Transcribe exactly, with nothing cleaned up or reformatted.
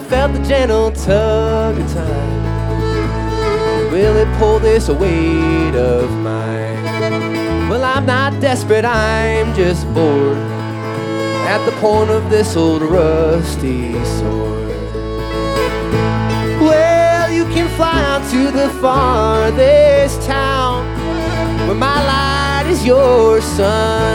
felt the gentle tug of time. Will it pull this weight of mine? Well, I'm not desperate, I'm just bored at the point of this old rusty sword. Well, you can fly out to the farthest town where my light is your sun.